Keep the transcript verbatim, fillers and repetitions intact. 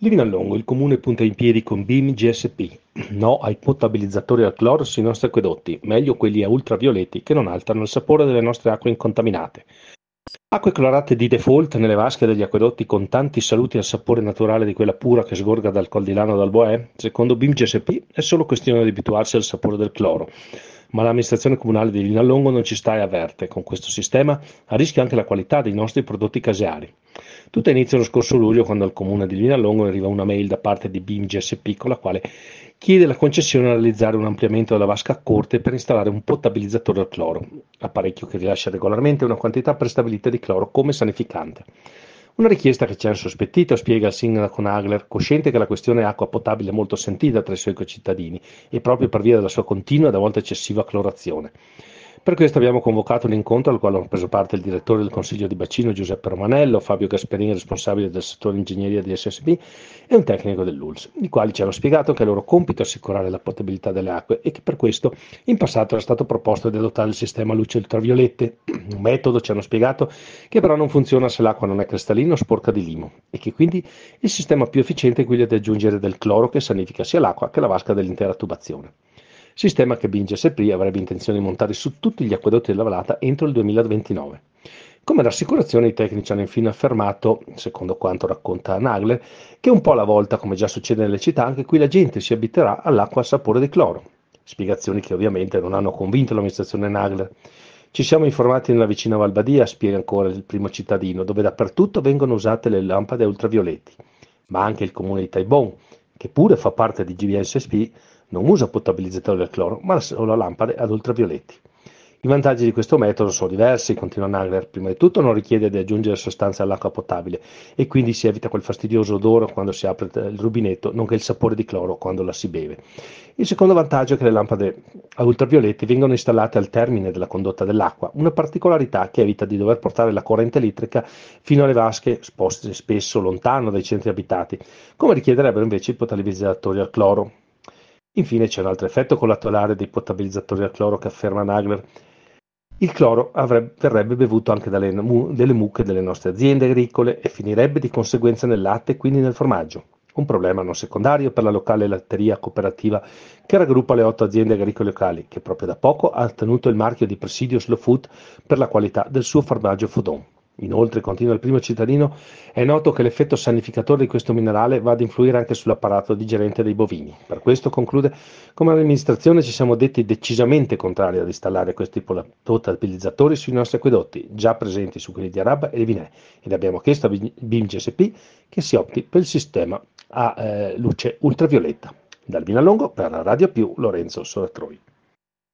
Livinallongo, il comune punta in piedi con B I M G S P. No ai potabilizzatori al cloro sui nostri acquedotti, meglio quelli a ultravioletti che non alterano il sapore delle nostre acque incontaminate. Acque clorate di default nelle vasche degli acquedotti con tanti saluti al sapore naturale di quella pura che sgorga dal Col di Lano o dal Boè? Secondo B I M G S P è solo questione di abituarsi al sapore del cloro. Ma l'amministrazione comunale di Livinallongo non ci sta e avverte. Con questo sistema a rischio anche la qualità dei nostri prodotti caseari. Tutto inizia lo scorso luglio quando al comune di Livinallongo arriva una mail da parte di B I M G S P con la quale chiede la concessione a realizzare un ampliamento della vasca a corte per installare un potabilizzatore al cloro, apparecchio che rilascia regolarmente una quantità prestabilita di cloro come sanificante. Una richiesta che ci ha insospettito, spiega il sindaco Nagler, cosciente che la questione acqua potabile è molto sentita tra i suoi concittadini e proprio per via della sua continua e a volte eccessiva clorazione. Per questo abbiamo convocato un incontro al quale hanno preso parte il direttore del Consiglio di Bacino Giuseppe Romanello, Fabio Gasperini, responsabile del settore ingegneria di S S B, e un tecnico dell'U L S, i quali ci hanno spiegato che è loro compito assicurare la potabilità delle acque e che per questo in passato era stato proposto di adottare il sistema luce ultraviolette, un metodo, ci hanno spiegato, che però non funziona se l'acqua non è cristallina o sporca di limo e che quindi il sistema più efficiente è quello di aggiungere del cloro che sanifica sia l'acqua che la vasca dell'intera tubazione. Sistema che B I M G S P avrebbe intenzione di montare su tutti gli acquedotti della vallata entro il duemilaventinove. Come rassicurazione i tecnici hanno infine affermato, secondo quanto racconta Nagler, che un po' alla volta, come già succede nelle città, anche qui la gente si abituerà all'acqua al sapore di cloro. Spiegazioni che ovviamente non hanno convinto l'amministrazione Nagler. Ci siamo informati nella vicina Valbadia, spiega ancora il primo cittadino, dove dappertutto vengono usate le lampade ultravioletti, ma anche il comune di Taibon, che pure fa parte di G V S P, non usa potabilizzatori del cloro, ma solo lampade ad ultravioletti. I vantaggi di questo metodo sono diversi, continua Nagler. Prima di tutto non richiede di aggiungere sostanze all'acqua potabile e quindi si evita quel fastidioso odore quando si apre il rubinetto, nonché il sapore di cloro quando la si beve. Il secondo vantaggio è che le lampade a ultravioletti vengono installate al termine della condotta dell'acqua, una particolarità che evita di dover portare la corrente elettrica fino alle vasche, esposte spesso lontano dai centri abitati, come richiederebbero invece i potabilizzatori al cloro. Infine c'è un altro effetto collaterale dei potabilizzatori al cloro che afferma Nagler. Il cloro avrebbe, verrebbe bevuto anche dalle mu- delle mucche delle nostre aziende agricole e finirebbe di conseguenza nel latte e quindi nel formaggio. Un problema non secondario per la locale latteria cooperativa che raggruppa le otto aziende agricole locali, che proprio da poco ha ottenuto il marchio di Presidio Slow Food per la qualità del suo formaggio Fodon. Inoltre, continua il primo cittadino, è noto che l'effetto sanificatore di questo minerale va ad influire anche sull'apparato digerente dei bovini. Per questo, conclude, come amministrazione ci siamo detti decisamente contrari ad installare questi potabilizzatori sui nostri acquedotti, già presenti su quelli di Araba e Vinè, ed abbiamo chiesto a B I M G S P che si opti per il sistema a eh, luce ultravioletta. Dal Vinalongo per Radio Più, Lorenzo Soratroi.